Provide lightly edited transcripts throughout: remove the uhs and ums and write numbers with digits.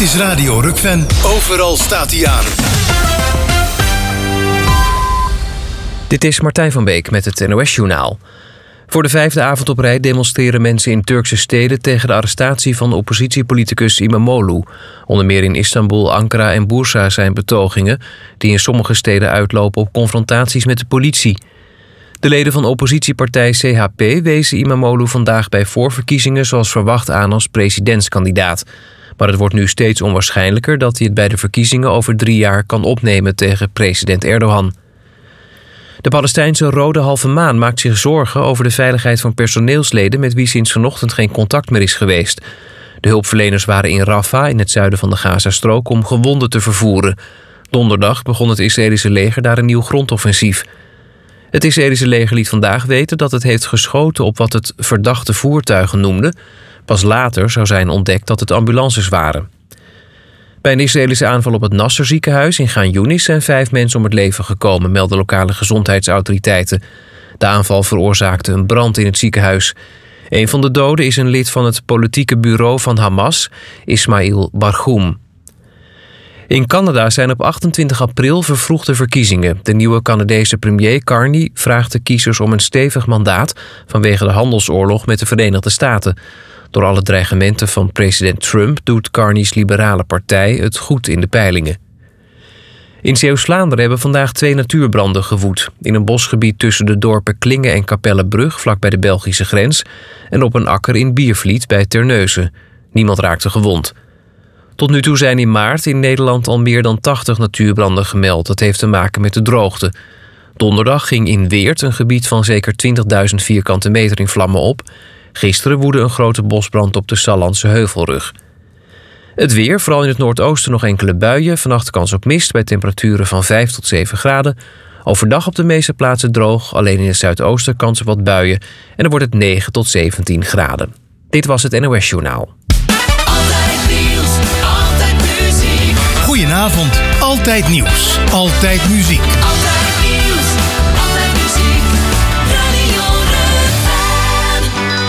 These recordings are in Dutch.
is Radio Rukven. Overal staat hij aan. Dit is Martijn van Beek met het NOS-journaal. Voor de 5e avond op rij demonstreren mensen in Turkse steden tegen de arrestatie van oppositiepoliticus İmamoğlu. Onder meer in Istanbul, Ankara en Bursa zijn betogingen die in sommige steden uitlopen op confrontaties met de politie. De leden van oppositiepartij CHP wezen İmamoğlu vandaag bij voorverkiezingen zoals verwacht aan als presidentskandidaat. Maar het wordt nu steeds onwaarschijnlijker dat hij het bij de verkiezingen over 3 jaar kan opnemen tegen president Erdogan. De Palestijnse Rode Halve Maan maakt zich zorgen over de veiligheid van personeelsleden met wie sinds vanochtend geen contact meer is geweest. De hulpverleners waren in Rafah in het zuiden van de Gazastrook om gewonden te vervoeren. Donderdag begon het Israëlische leger daar een nieuw grondoffensief. Het Israëlische leger liet vandaag weten dat het heeft geschoten op wat het verdachte voertuigen noemde. Pas later zou zijn ontdekt dat het ambulances waren. Bij een Israëlische aanval op het Nasser ziekenhuis in Gaan Yunis zijn 5 mensen om het leven gekomen, melden lokale gezondheidsautoriteiten. De aanval veroorzaakte een brand in het ziekenhuis. Een van de doden is een lid van het politieke bureau van Hamas, Ismail Barghoum. In Canada zijn op 28 april vervroegde verkiezingen. De nieuwe Canadese premier Carney vraagt de kiezers om een stevig mandaat vanwege de handelsoorlog met de Verenigde Staten. Door alle dreigementen van president Trump doet Carney's liberale partij het goed in de peilingen. In Zeeuws-Vlaanderen hebben vandaag 2 natuurbranden gewoed. In een bosgebied tussen de dorpen Klingen en Kapellebrug, vlakbij de Belgische grens, en op een akker in Biervliet bij Terneuzen. Niemand raakte gewond. Tot nu toe zijn in maart in Nederland al meer dan 80 natuurbranden gemeld. Dat heeft te maken met de droogte. Donderdag ging in Weert een gebied van zeker 20.000 vierkante meter in vlammen op. Gisteren woedde een grote bosbrand op de Sallandse Heuvelrug. Het weer, vooral in het noordoosten nog enkele buien. Vannacht kans op mist bij temperaturen van 5 tot 7 graden. Overdag op de meeste plaatsen droog. Alleen in het zuidoosten kans op wat buien. En dan wordt het 9 tot 17 graden. Dit was het NOS-journaal. Altijd nieuws, altijd muziek. Goedenavond, altijd nieuws, altijd muziek. Altijd nieuws, altijd muziek. Radio Rukven.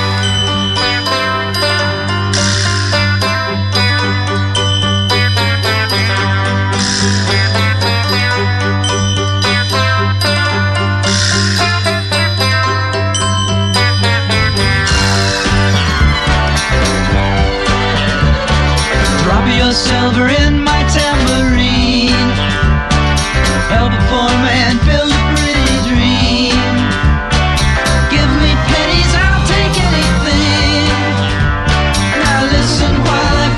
Silver in my tambourine, held before me and build a pretty dream. Give me pennies, I'll take anything. Now listen while I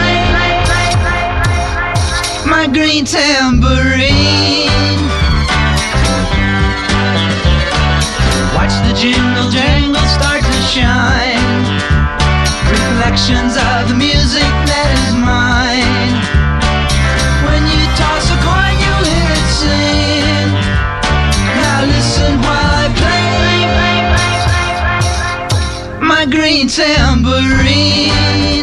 play my green tambourine. Watch the jingle jangle start to shine. Reflections of the music that is mine. When you toss a coin, you hear it sing. Now listen while I play my green tambourine.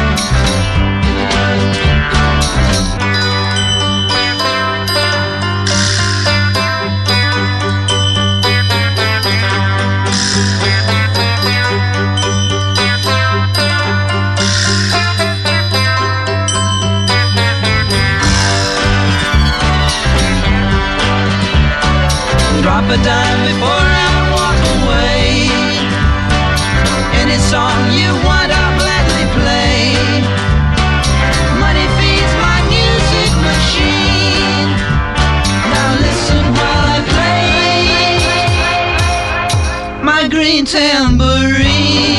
Drop a dime before I walk away. Any song you want, I'll gladly play. Money feeds my music machine. Now listen while I play my green tambourine.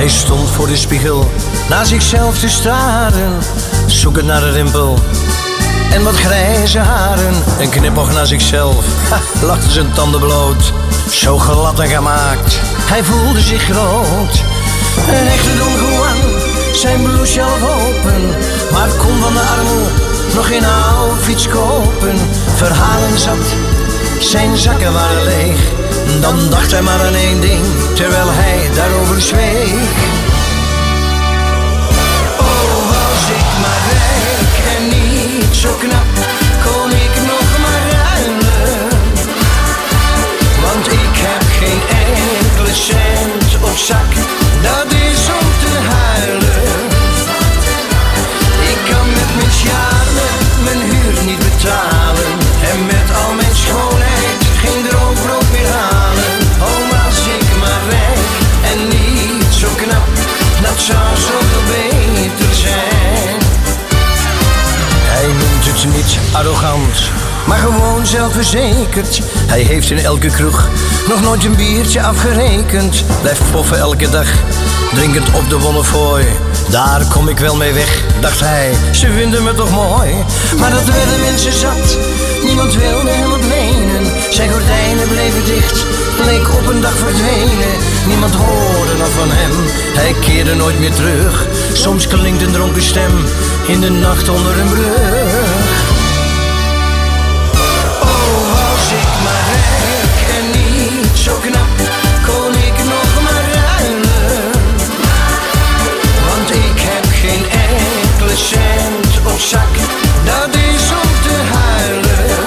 Hij stond voor de spiegel naar zichzelf te staren, zoekend naar een rimpel en wat grijze haren. Een knipoog naar zichzelf, lachte zijn tanden bloot, zo glad en gemaakt, hij voelde zich groot. Een echte Don Juan, zijn blouse half open, maar kon van de armoe nog geen outfits kopen. Verhalen zat, zijn zakken waren leeg, dan dacht hij maar aan één ding, terwijl hij daarover zweeg. Oh, was ik maar rijk en niet zo knap, kon ik nog maar ruilen. Want ik heb geen enkele cent op zak, dat is om te huilen. Ik kan met mijn charme mijn huur niet betalen, en met al mijn schoonheid geen droog brood meer halen. Oh, was ik maar rijk en niet zo knap, dat zou zoveel beter zijn. Hij noemt het niet arrogant, maar gewoon zelfverzekerd. Hij heeft in elke kroeg nog nooit een biertje afgerekend. Blijft poffen elke dag, drinkend op de Wollefooi. Daar kom ik wel mee weg, dacht hij, ze vinden me toch mooi. Maar dat werden mensen zat, niemand wilde hem wat lenen. Zijn gordijnen bleven dicht, leek op een dag verdwenen. Niemand hoorde nog van hem, hij keerde nooit meer terug. Soms klinkt een dronken stem in de nacht onder een brug. Oh, was ik maar rijk en niet zo knap, kon ik nog maar ruilen. Want ik heb geen enkele cent op zak, dat is om te huilen.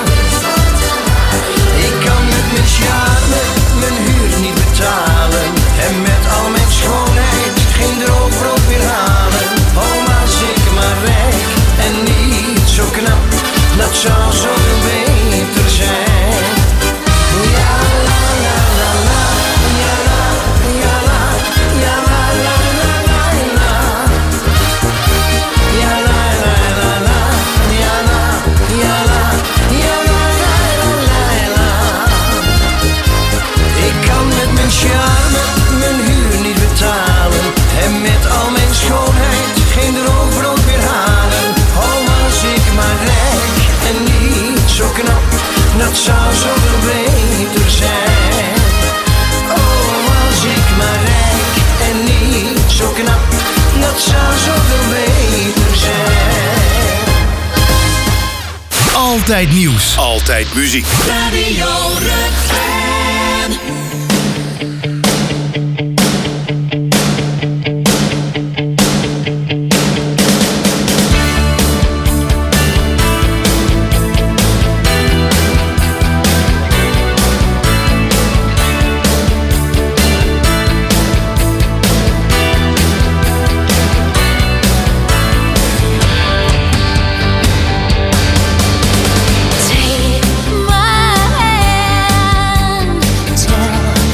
Ik kan met mijn charme mijn huur niet betalen, en met al mijn schoonheid geen droog brood meer halen. Oh, was ik maar rijk en niet zo knap, dat zou zoveel beter zijn. Ja, la, la, la, la, ja, la, ja, la, ja, la, la, la, la, la. Ja, la, la, la, la, ja, la, ja, la, ja, la, la, la, la. Ik kan met mijn charme mijn huur niet betalen, en met al mijn schoonheid geen droog brood meer halen. Oh, was ik maar rijk en niet zo knap, dat zou zoveel beter zijn. Oh, was ik maar rijk en niet zo knap, dat zou zoveel beter zijn. Altijd nieuws. Altijd muziek. Radio Rutgen. Take my hand, tell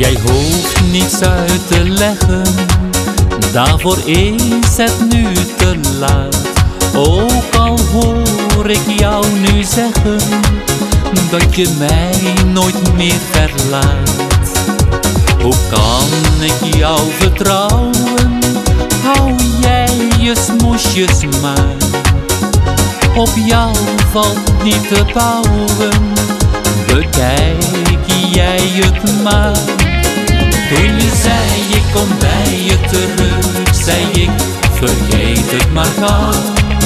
Jij hoeft niets uit te leggen, daarvoor is het nu te laat. Ook al hoor ik jou nu zeggen dat je mij nooit meer verlaat. Hoe kan ik jou vertrouwen? Hou jij je smoesjes maar. Op jou valt niet te bouwen, bekijk jij het maar. Toen je zei ik kom bij je terug, zei ik vergeet het maar gauw.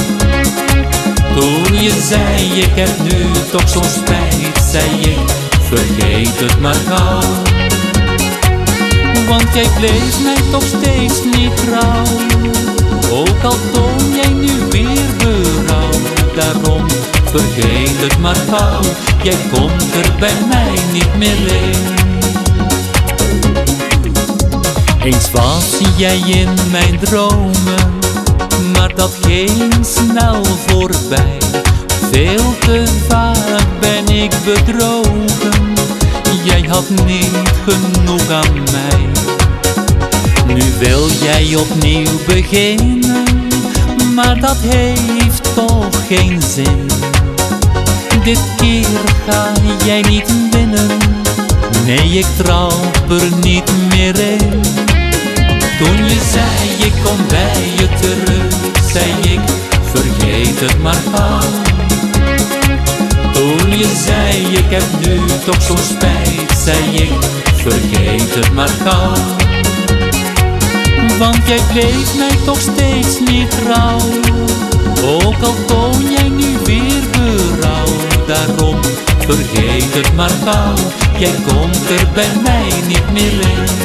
Toen je zei ik heb nu toch zo'n spijt, zei ik vergeet het maar gauw. Want jij bleef mij toch steeds niet trouw, ook al toon jij nu weer berouw. Daarom vergeet het maar gauw, jij komt er bij mij niet meer in. Eens was jij in mijn dromen, maar dat ging snel voorbij. Veel te vaak ben ik bedrogen, jij had niet genoeg aan mij. Nu wil jij opnieuw beginnen, maar dat heeft toch geen zin. Dit keer ga jij niet winnen, nee ik trap er niet meer in. Toen je zei ik kom bij je terug, zei ik vergeet het maar gauw. Toen je zei ik heb nu toch zo'n spijt, zei ik vergeet het maar gauw. Want jij bleef mij toch steeds niet trouw, ook al toon jij nu weer berouw. Daarom vergeet het maar gauw, jij komt er bij mij niet meer in.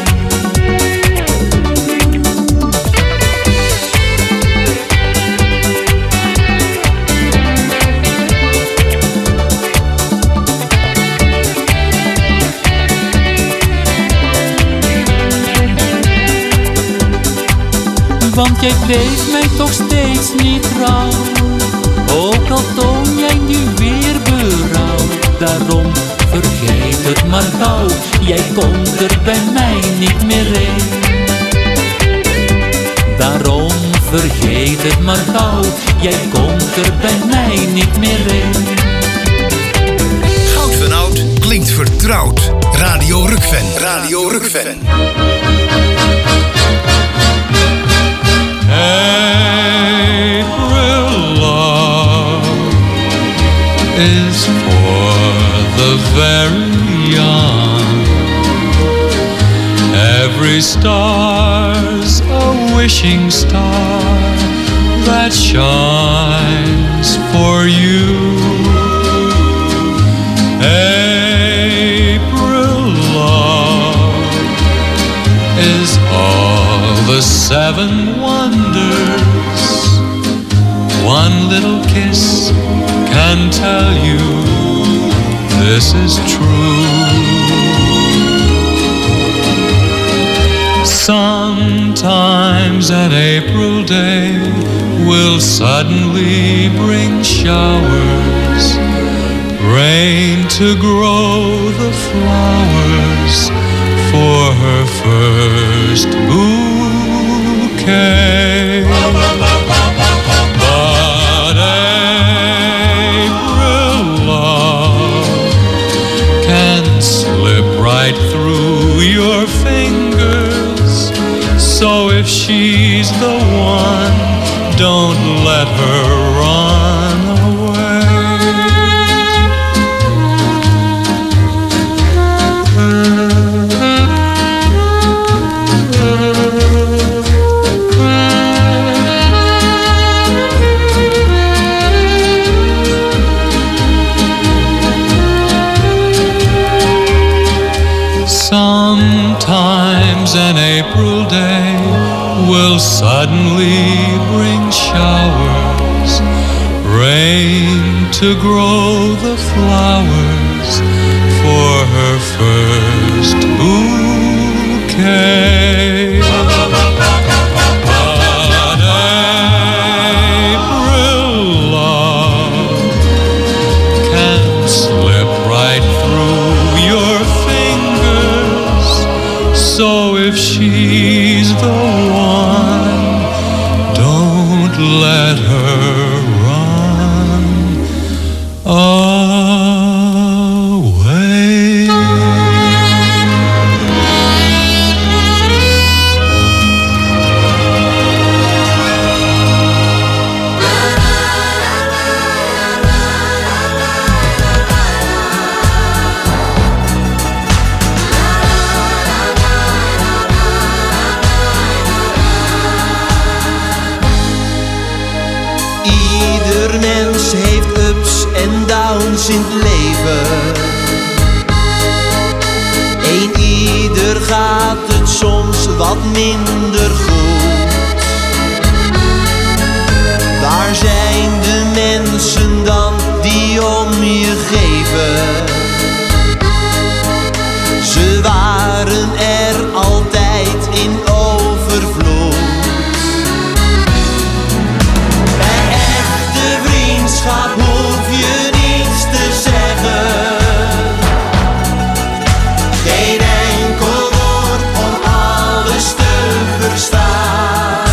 Want jij bleef mij toch steeds niet trouw, ook al toon jij nu weer berouw. Daarom vergeet het maar gauw, jij komt er bij mij niet meer in. Daarom vergeet het maar gauw, jij komt er bij mij niet meer in. Goud van Oud klinkt vertrouwd. Radio Rukven. Radio Rukven. April love is for the very young. Every star's a wishing star that shines for you. April love is all the 7 wonders. One little kiss can tell you this is true. Sometimes an April day will suddenly bring showers, rain to grow the flowers for her first bouquet. But April love can slip right through your fingers. So if she's the one, don't let her run away. Sometimes an April day will suddenly bring showers, rain to grow the flowers for her first bouquet. But April love can slip right through your fingers. if she's the one, don't let her run away. Ieder mens heeft ups en downs in het leven. Een ieder gaat het soms wat minder goed. Waar zijn de mensen dan die om je geven? Ze waren er altijd in overvloed. Vriendschap hoef je niets te zeggen. Geen enkel woord om alles te verstaan.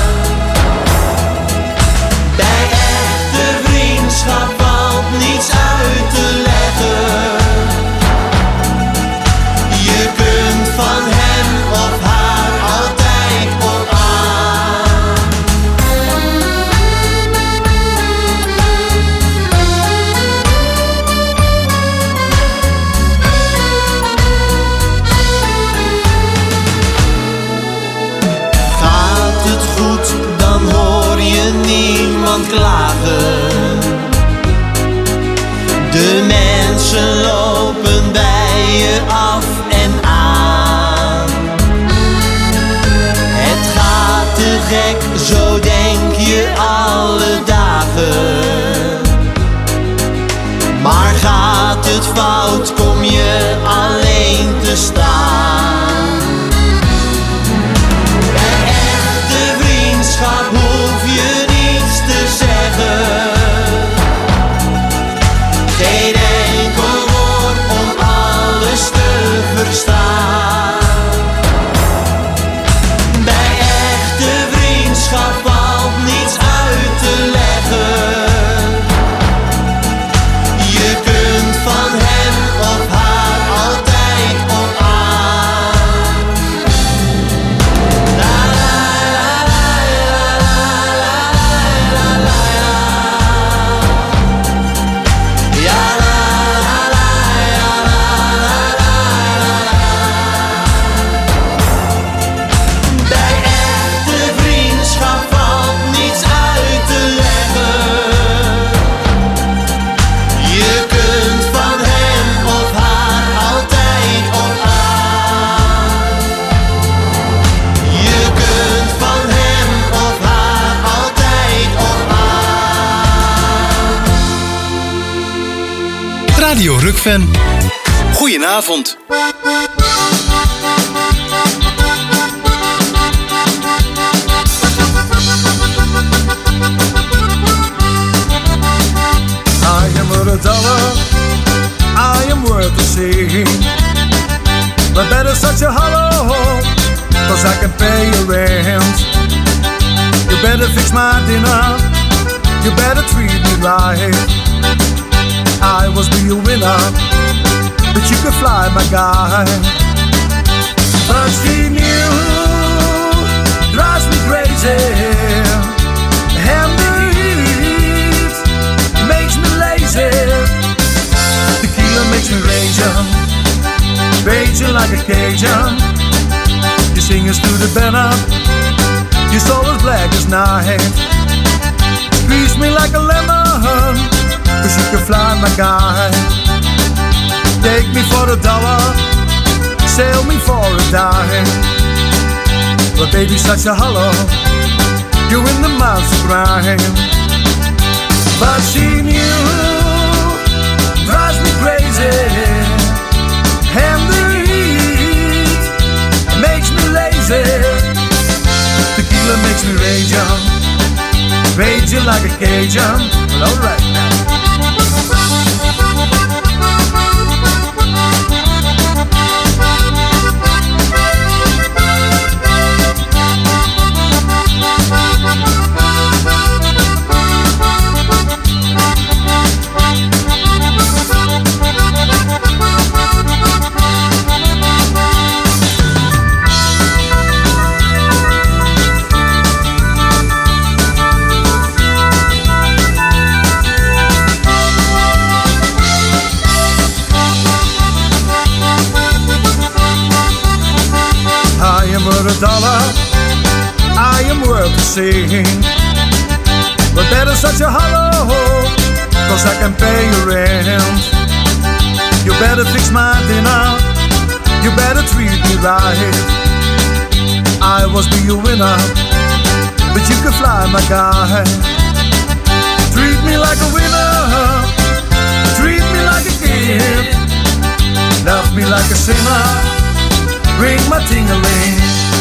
Bij echte vriendschap valt niets uit te leggen. Je kunt van hem of haar altijd op aan. Gaat het goed, dan hoor je niemand klagen. De mensen lopen bij je af en aan. Het gaat te gek, zo denk je alle dagen. Maar gaat het fout, kom je alleen te staan. Bij echte vriendschap hoef je niets te zeggen. Geen enkel woord om alles te verstaan. Bij echte vriendschap valt niets uit te leggen. Je kunt van hem of haar altijd op aan. La la la la la la la la. Ja la la la la la la. Bij echte vriendschap valt niets uit te leggen. Je kunt van hem of haar altijd op aan. Je kunt van hem of haar altijd op aan. Radio Rukven. Goedenavond. I am worth a dollar, I am worth a sea. But better such a hollow, cause I can pay your rent. You better fix my dinner, you better treat me right. I was be a winner, but you could fly my guy. But seeing you drives me crazy. And the heat makes me lazy. Tequila makes me raging like a Cajun. You sing us through the banner, your soul is black as night. Squeeze me like a lemon, cause you can fly my guy. Take me for a dollar, sail me for a dime. But baby, such a hollow, you're in the mouth of crime. But seeing you drives me crazy. And the heat makes me lazy. Tequila makes me raging like a Cajun. Well, alright now. for $1, I am worth the same. But better such a hollow hope, 'cause I can pay your rent. You better fix my dinner, you better treat me right. I was be a winner, but you can fly my guy. Treat me like a winner, treat me like a king. Love me like a sinner, ring my ting-a-ling.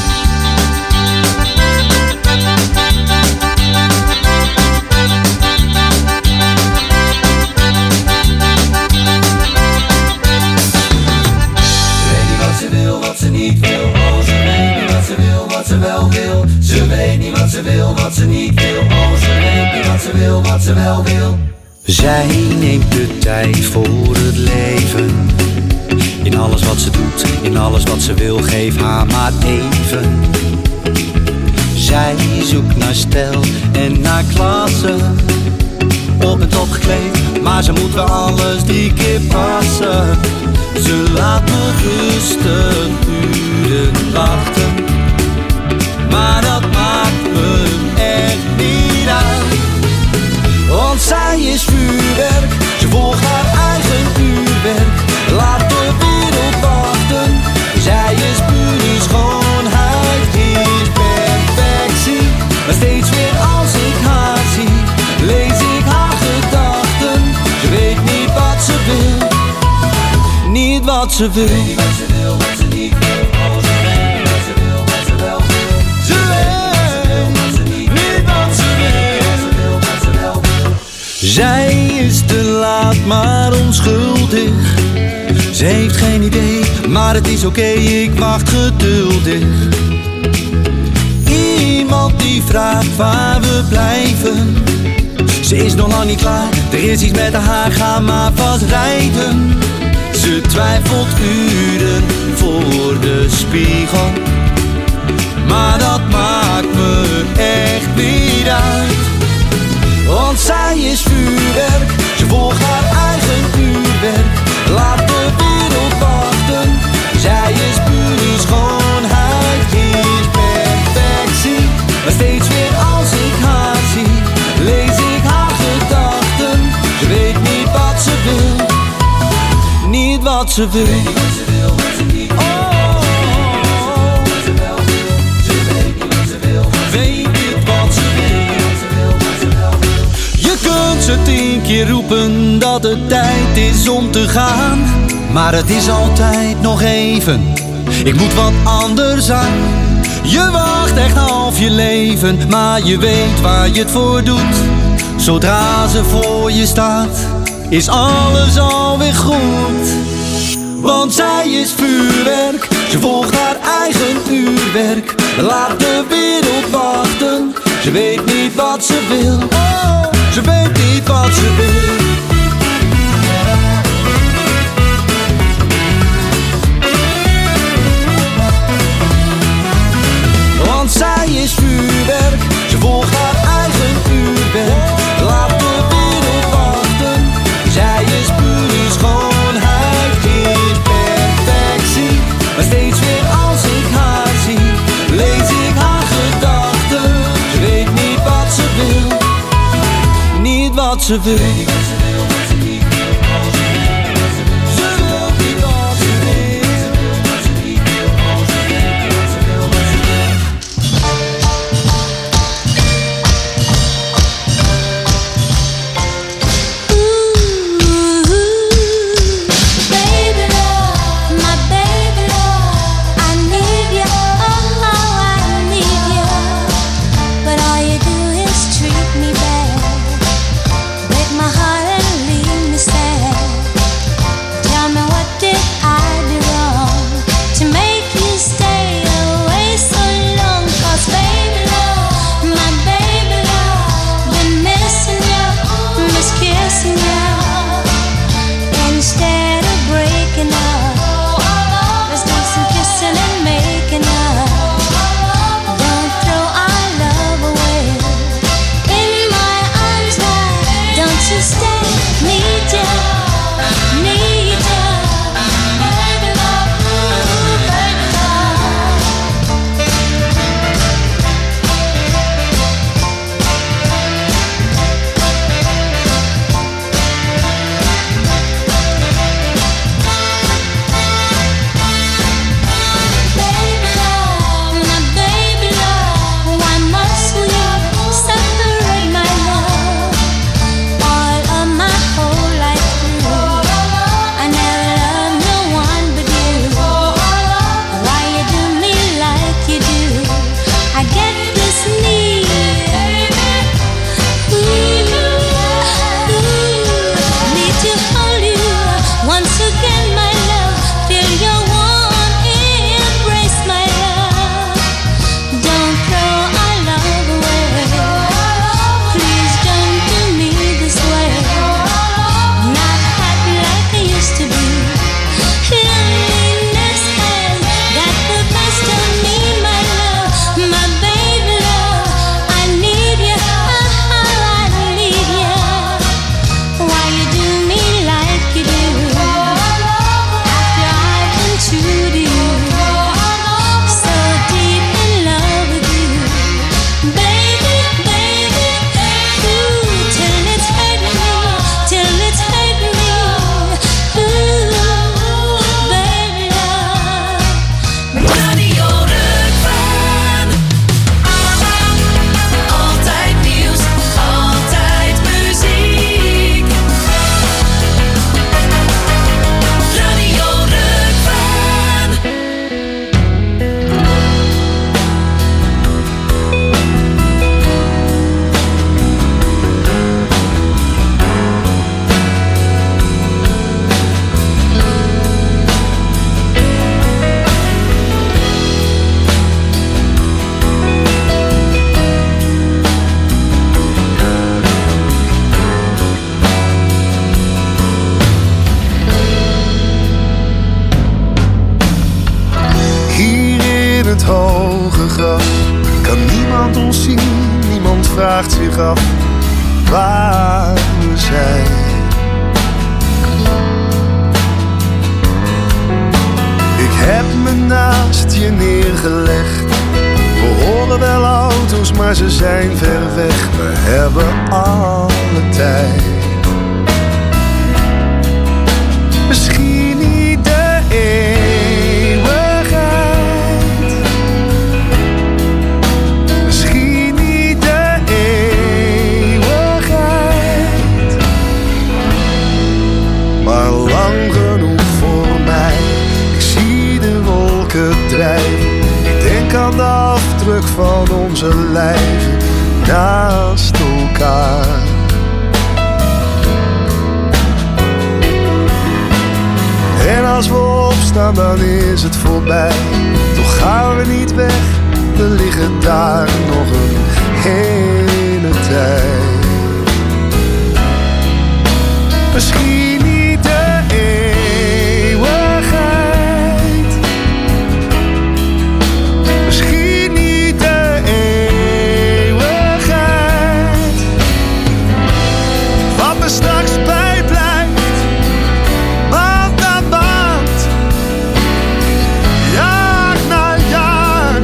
Wat ze niet wil, oh ze weet niet wat ze wil, wat ze wel wil. Ze weet niet wat ze wil, wat ze niet wil, oh ze weet niet wat ze wil, wat ze wel wil. Zij neemt de tijd voor het leven. In alles wat ze doet, in alles wat ze wil, geef haar maar even. Zij zoekt naar stijl en naar klasse. Op en top gekleed, maar ze moet wel alles 3 keer passen. Ze laat me rustig uren wachten, maar dat maakt me echt niet uit. Want zij is vuurwerk, ze volgt haar eigen uurwerk. Laat de wereld wachten, zij is pure schoonheid, is perfectie. Maar steeds weer als ik haar zie, lees ik haar gedachten. Ze weet niet wat ze wil, niet wat ze wil. Weet niet wat ze wil, wat ze niet wil. Oh, ze weet niet wat ze wil, wat ze wel wil. Ze weet wat ze niet wat ze wil. Wat ze wil, wat ze wel wil. Zij is te laat, maar onschuldig. Ze heeft geen idee, maar het is oké, ik wacht geduldig. Iemand die vraagt waar we blijven. Ze is nog lang niet klaar, er is iets met haar, ga maar vast rijden. Ze twijfelt uren voor de spiegel, maar dat maakt me echt niet uit. Want zij is vuurwerk, ze volgt haar eigen uurwerk. Laat de wereld wachten, zij is pure schoonheid, is perfectie. Maar steeds weer als ik haar zie, lees ik haar gedachten. Ze weet niet wat ze wil, niet wat ze wil. Weet niet wat ze wil, wat ze niet wil. Oh, wat ze wel wil. Ze weet niet wat ze wil, weet niet wat ze wil. Wat ze wil, wat ze wel wil. Je kunt ze 10 keer roepen dat het tijd is om te gaan, maar het is altijd nog even, ik moet wat anders aan. Je wacht echt half je leven, maar je weet waar je het voor doet. Zodra ze voor je staat, is alles alweer goed. Want zij is vuurwerk, ze volgt haar eigen uurwerk. Laat de wereld wachten, ze weet niet wat ze wil. Oh, ze weet niet wat ze wil. Want zij is vuurwerk, ze volgt haar eigen uurwerk. Laat de wereld wachten, zij is pure schoonheid, is perfectie. Maar steeds weer als ik haar zie, lees ik haar gedachten. Ze weet niet wat ze wil, niet wat ze wil. My heart Radio Rukven. Altijd nieuws, altijd muziek. Radio Rukven. Hier in het hoge gras kan niemand ons zien, niemand vraagt zich af waar we zijn. Ik heb me naast je neergelegd. We horen wel auto's, maar ze zijn ver weg. We hebben alle tijd. Misschien niet de eeuwigheid. Misschien niet de eeuwigheid. Maar lang genoeg voor mij. Ik zie de wolken drijven. Ik denk aan de afdruk van onze lijven naast elkaar. En als we opstaan, dan is het voorbij. Toch gaan we niet weg, we liggen daar nog een hele tijd. Misschien niet de eeuwigheid. Misschien niet de eeuwigheid. Wat me straks bijblijft, maand na maand, jaar na jaar.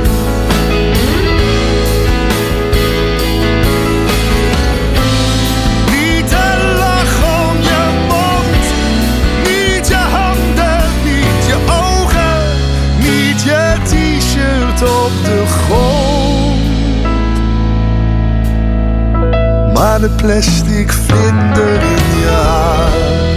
Niet een lach om je mond, niet je handen, niet je ogen, niet je t-shirt op de grond, maar de plastic vlinder in je haar.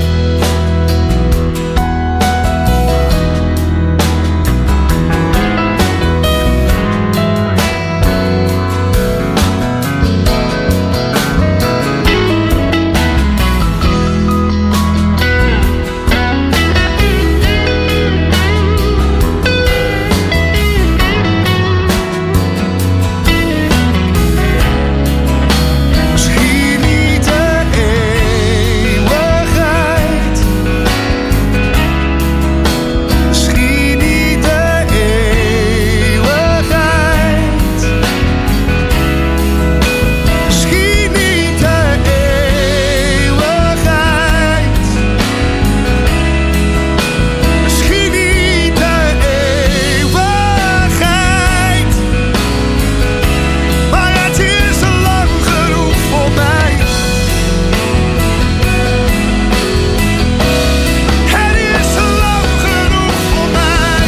Misschien niet de eeuwigheid. Misschien niet de eeuwigheid. Misschien niet de eeuwigheid. Misschien niet de eeuwigheid. Maar het is al lang genoeg voor mij. Het is al lang genoeg voor mij.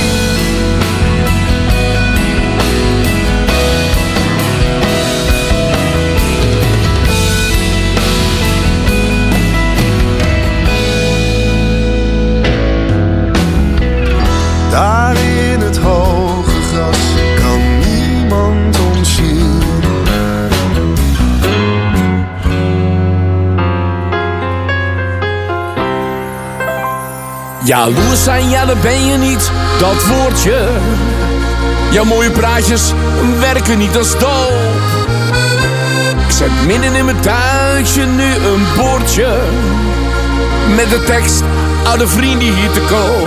Daar in het hoge gras kan niemand ons zien. Jaloers zijn, ja, dat ben je niet, dat woordje. Jouw mooie praatjes werken niet als doop. Ik zet midden in mijn tuintje nu een bordje met de tekst: oude vrienden hier te koop.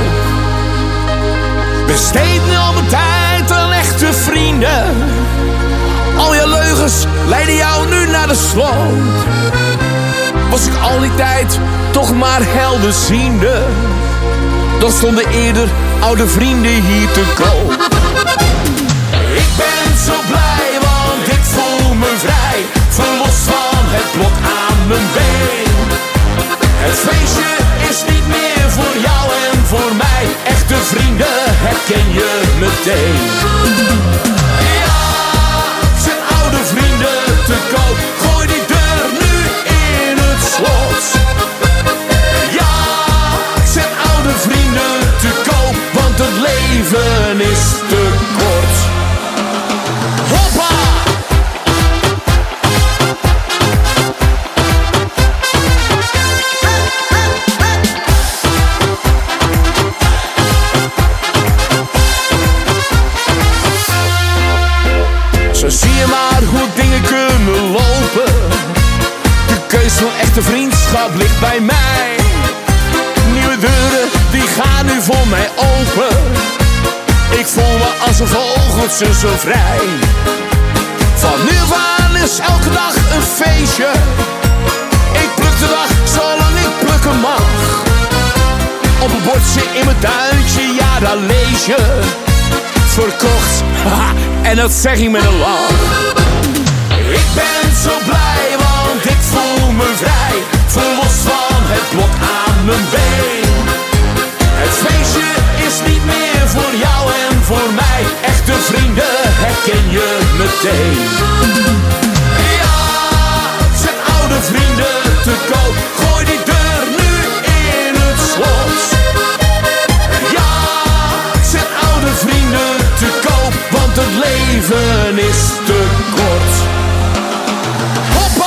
Besteed nu al mijn tijd aan echte vrienden. Al je leugens leiden jou nu naar de sloot. Was ik al die tijd toch maar helderziende, dan stonden eerder oude vrienden hier te koop. Ik ben zo blij, want ik voel me vrij, verlost van het blok aan mijn been. Het feestje is niet meer voor jou en voor mij. Echte vrienden herken je meteen. Ja, zijn oude vrienden te koop, gooi die deur nu in het slot. Ja, zijn oude vrienden te koop, want het leven is te kort. Hoppa! Zo zie je maar hoe dingen kunnen lopen. De keus van echte vriendschap ligt bij mij. Nieuwe deuren, die gaan nu voor mij open. Ik voel me als een vogeltje zo vrij. Van nu af aan is elke dag een feestje. Ik pluk de dag zolang ik plukken mag. Op een bordje in mijn tuintje, ja daar lees je. Verkocht, haha, en dat zeg ik met een lach. Ik ben zo blij, want ik voel me vrij. Verlost van het blok aan mijn been. Het feestje is niet meer voor jou en voor mij. Echte vrienden herken je meteen. Ja, zijn oude vrienden te koop, gooi die deur nu in het slot. Ja, zijn oude vrienden te koop, want het leven is te kort. Hoppa!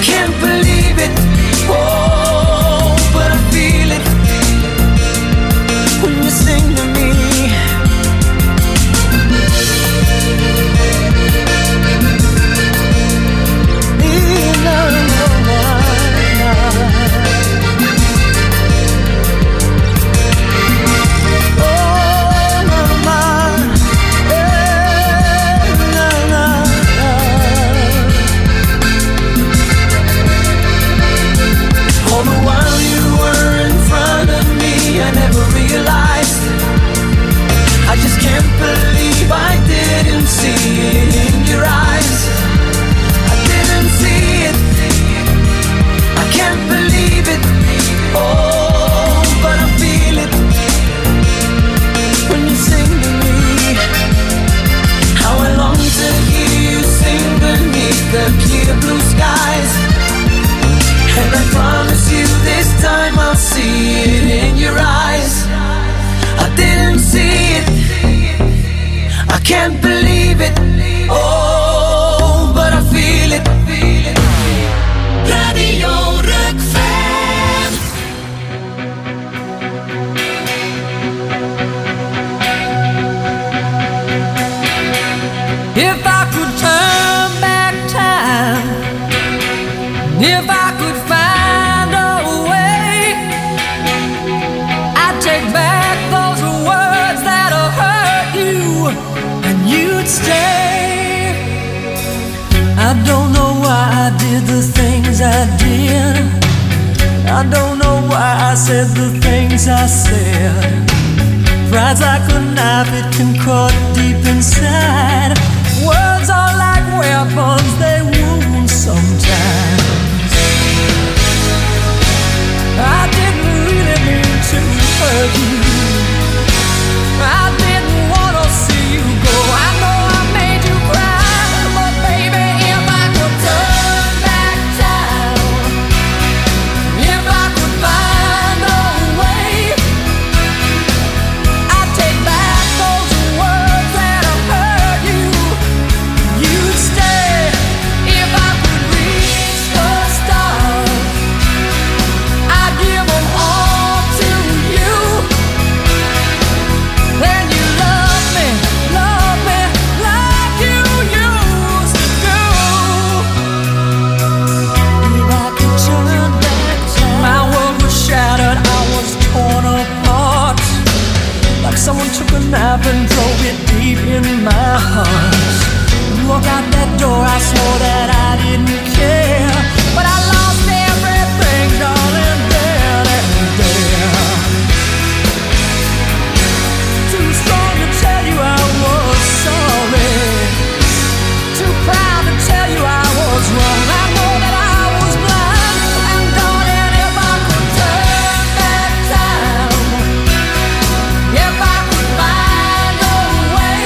can't believe it. Oh, but I feel it when you sing to me. I just can't believe I didn't see it in your eyes. I didn't see it. I can't believe it. Oh, but I feel it when you sing to me. How I long to hear you sing beneath the clear blue skies. And I promise you this time I'll see it in your eyes. I didn't see it. I can't believe it. Oh, but I feel it. Radio Rock-fan. If I could turn back time, if I could find a way, I'd take back those words that'll hurt you, and you'd stay. I don't know why I did the things I did. I don't know why I said the things I said. Pride's like a knife, it can cut deep inside. Words are like weapons, they wound sometimes. I didn't really mean to hurt you. I didn't want to see you go. I know I made you cry, but baby, if I could turn back time, if I could find a way, I'd take back those words that have hurt you. You'd stay if I could reach the stars. I'd give them all to you. Then you love me like you used to do. If I could turn back time, my world was shattered, I was torn apart. Like someone took a knife and drove it deep in my heart. You walked out that door, I swore that I didn't care, but I lost everything, darling, there and there. Too strong to tell you I was sorry. Too proud to tell you I was wrong. I know that I was blind, and darling, if I could turn back time, if I could find a way,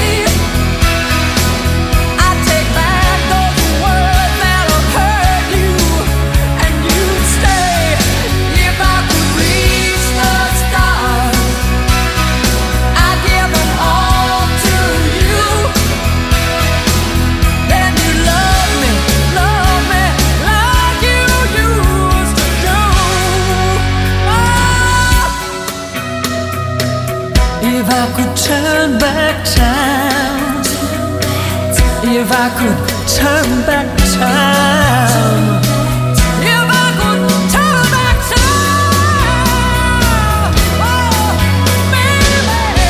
I'd take back those words that'll hurt you, and you'd stay. If I could reach the stars, I'd give them all to you. Then you love me like you used to do. If I could turn back time, if I could turn back time, if I could turn back time, oh, baby.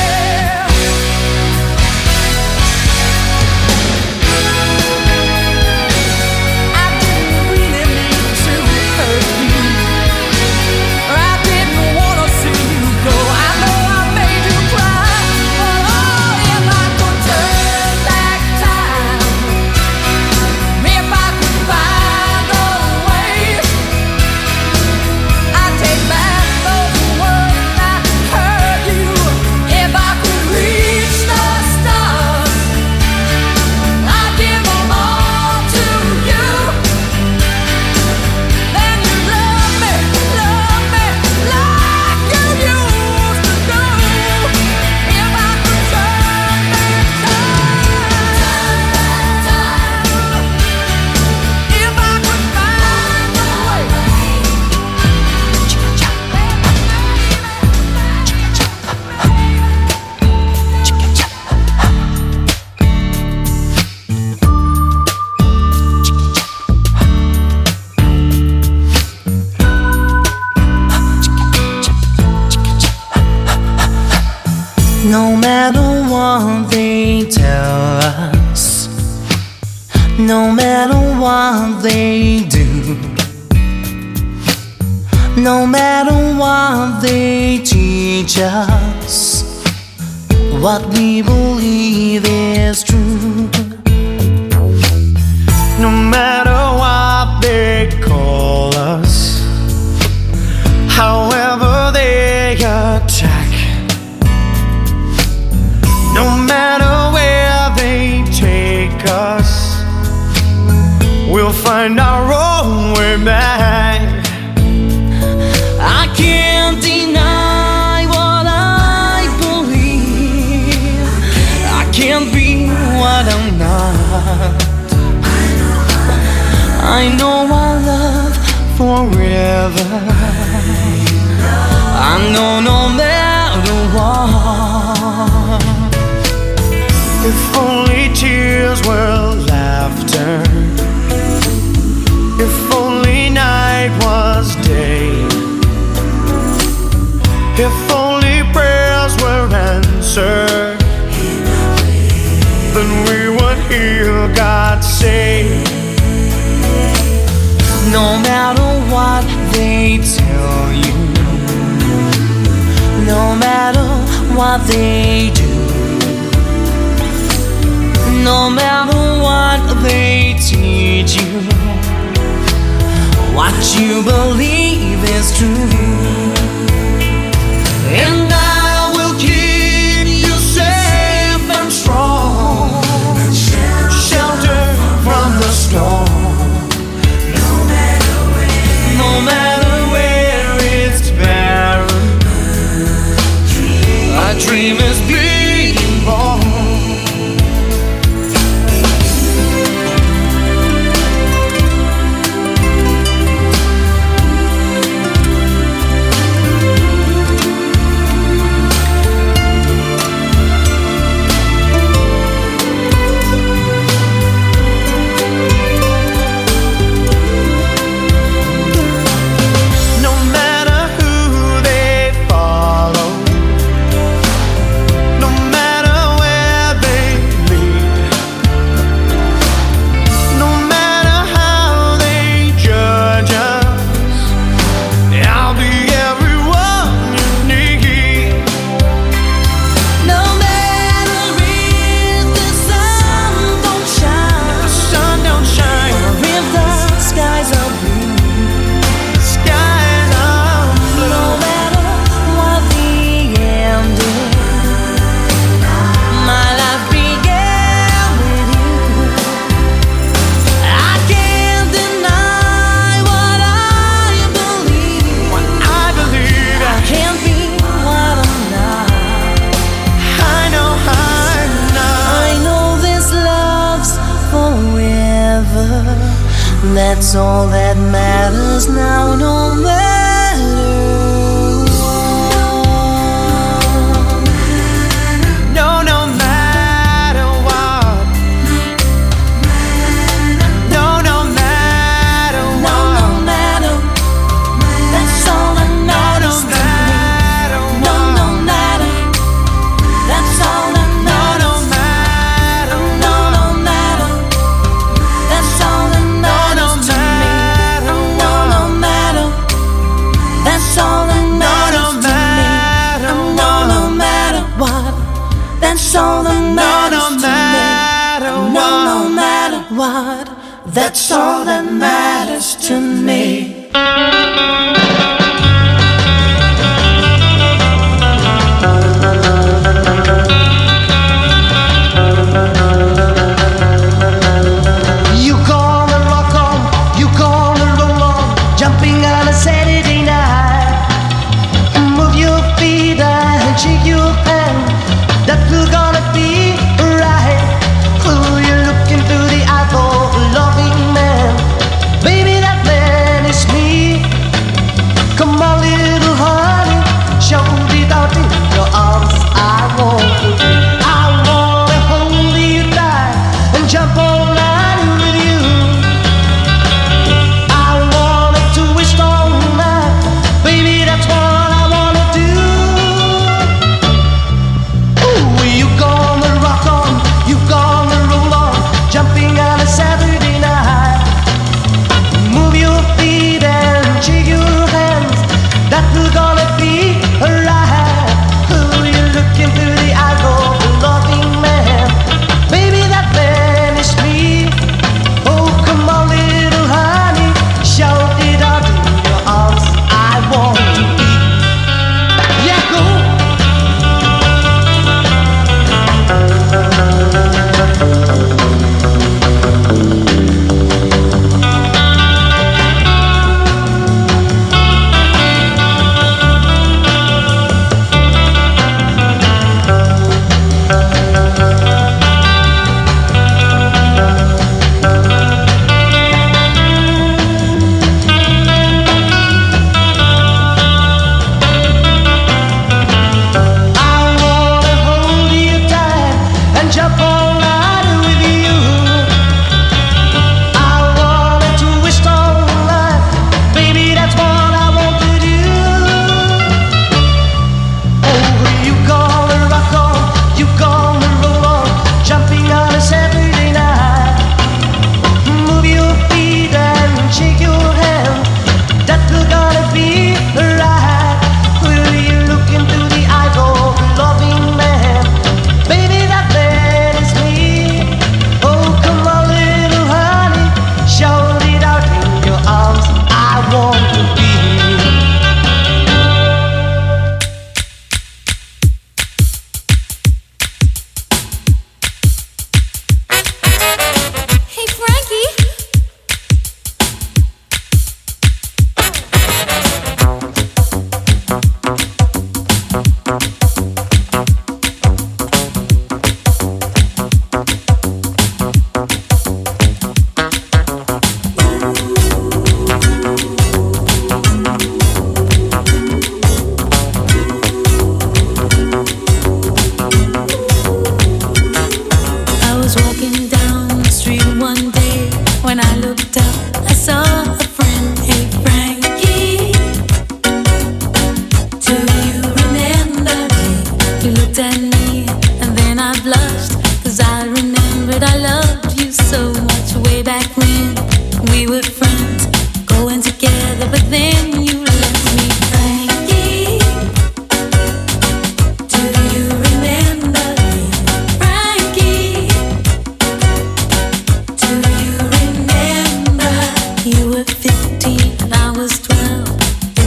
I didn't really mean to hurt you. I didn't want to see you go. I know I made you cry, but oh, if I could turn back time, if I could No matter what they tell us, no matter what they do, no matter what they teach us, what we believe is true. No matter what they call us, however they attack, no matter where they take us, we'll find our own way back. I can't deny what I believe. I can't be what I'm not. I know our love forever. I know no matter what. If only tears were laughter, if only night was day, if only prayers were answered, then we would hear God say, no matter what they tell you, no matter what they do, no matter what they teach you, what you believe is true. And I will keep you safe and strong, shelter from the storm. No matter where it's barren, a dream is being born. That's all that matters now, no matter what. No, no matter what. No, no matter what. No, no matter. That's all that matters to me. No, no matter. That's all that matters. No, no matter. No, no matter. That's all that matters to me. No, no matter. That's all that matters to me. No, no matter what. That's all that matters to me. No, no matter what. That's all that matters to me. You gonna rock on, you gonna roll on, jumping on a Saturday night. Move your feet and shake your hand. That will gonna be right. Oh, you're looking through the eye for a loving man. Baby, that man is me. Come on, little honey, show me out in your arms. I want to hold you tight and jump all night with you. I wanna twist all night, baby, that's what I wanna do.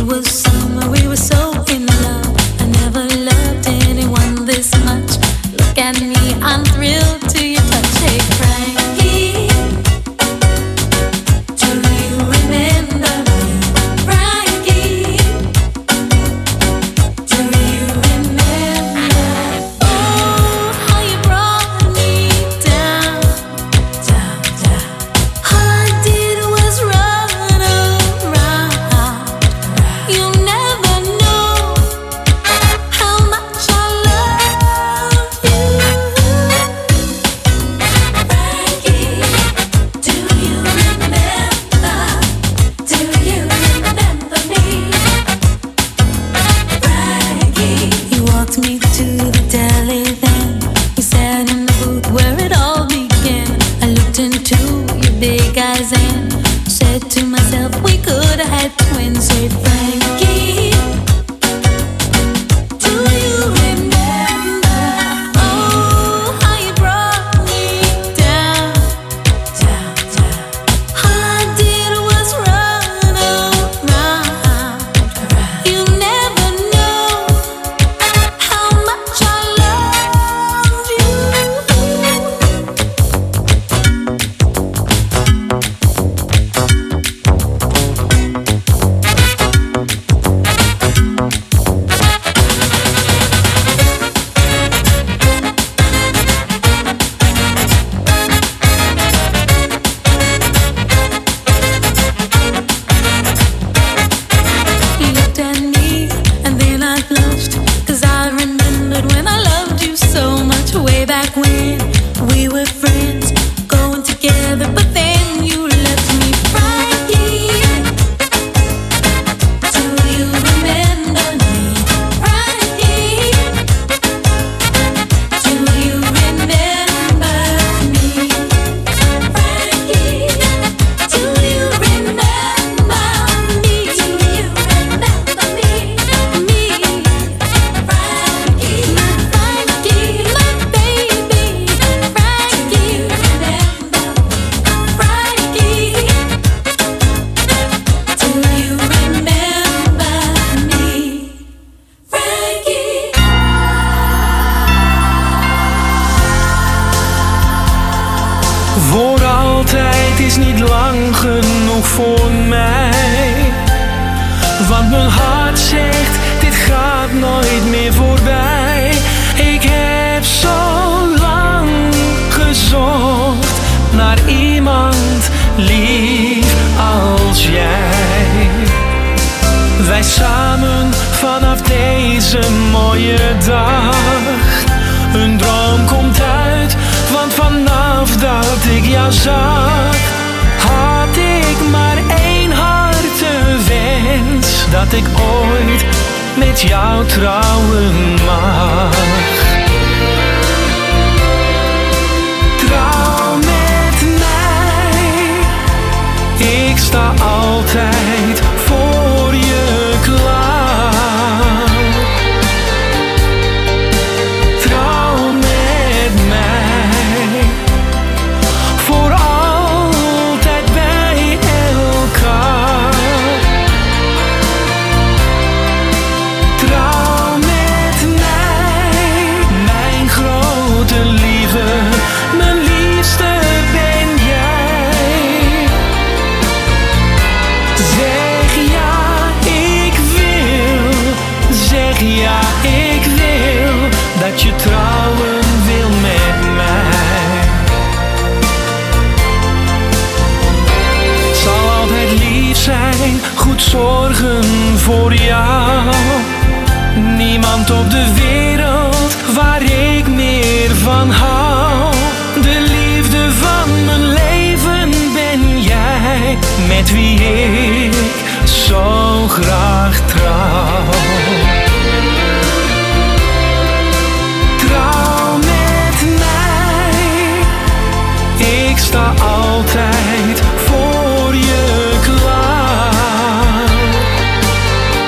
met wie ik zo graag trouw.